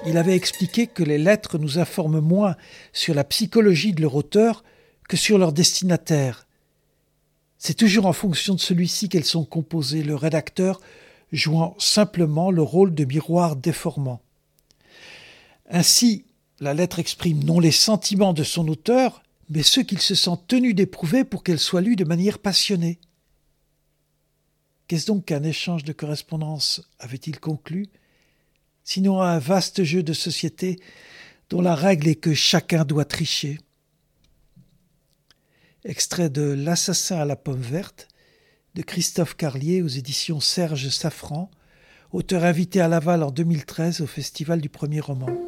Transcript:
il avait expliqué que les lettres nous informent moins sur la psychologie de leur auteur que sur leur destinataire. C'est toujours en fonction de celui-ci qu'elles sont composées, le rédacteur jouant simplement le rôle de miroir déformant. Ainsi, la lettre exprime non les sentiments de son auteur, mais ceux qu'il se sent tenu d'éprouver pour qu'elle soit lue de manière passionnée. Qu'est-ce donc qu'un échange de correspondance, avait-il conclu, sinon un vaste jeu de société dont la règle est que chacun doit tricher? Extrait de L'assassin à la pomme verte, de Christophe Carlier aux éditions Serge Safran, auteur invité à Laval en 2013 au Festival du Premier Roman.